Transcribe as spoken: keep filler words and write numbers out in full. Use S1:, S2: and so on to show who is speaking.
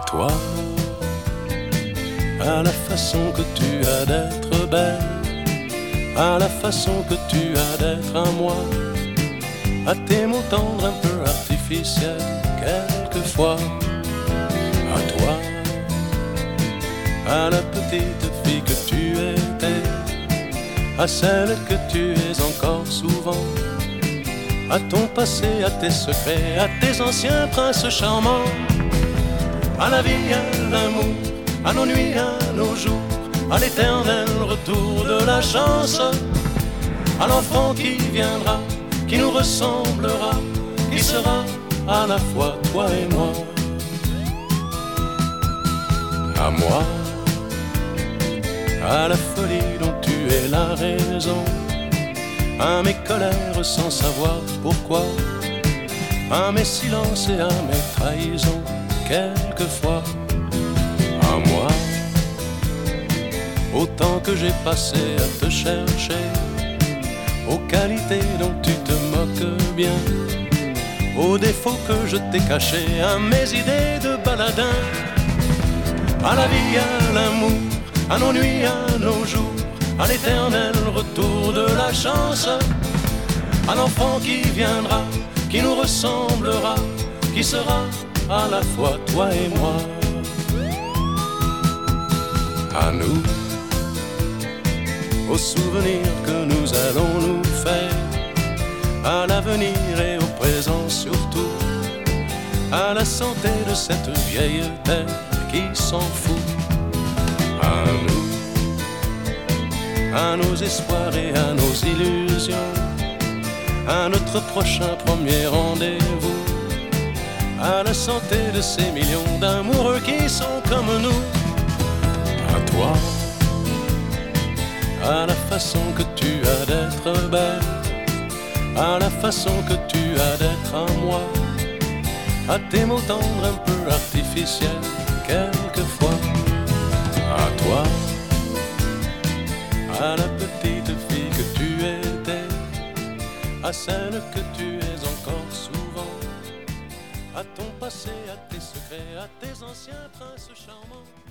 S1: toi, à la façon que tu as d'être belle, à la façon que tu as d'être à moi, à tes mots tendres un peu artificiels quelquefois, à toi, à la petite fille que tu étais, à celle que tu es encore souvent, à ton passé, à tes secrets, à tes anciens princes charmants, à la vie, à l'amour, à nos nuits, à nos jours, à l'éternel retour de la chance, à l'enfant qui viendra, qui nous ressemblera, qui sera à la fois toi et moi. À moi, à la folie dont tu es la raison, à mes colères sans savoir pourquoi, à mes silences et à mes trahisons quelquefois. À moi, au temps que j'ai passé à te chercher, aux qualités dont tu te moques bien, aux défauts que je t'ai cachés, à mes idées de baladin, à la vie, à l'amour, à nos nuits, à nos jours, à l'éternel retour de la chance, à l'enfant qui viendra, qui nous ressemblera, qui sera à la fois toi et moi. À nous, aux souvenirs que nous allons nous faire, à l'avenir et au présent surtout, à la santé de cette vieille terre qui s'en fout. À nous, à nos espoirs et à nos illusions, à notre prochain premier rendez-vous, à la santé de ces millions d'amoureux qui sont comme nous. À toi, à la façon que tu as d'être belle, à la façon que tu as d'être à moi, à tes mots tendres un peu artificiels quelquefois. À toi, à la petite fille que tu étais, à celle que tu es encore souvent, à ton passé, à tes secrets, à tes anciens princes charmants.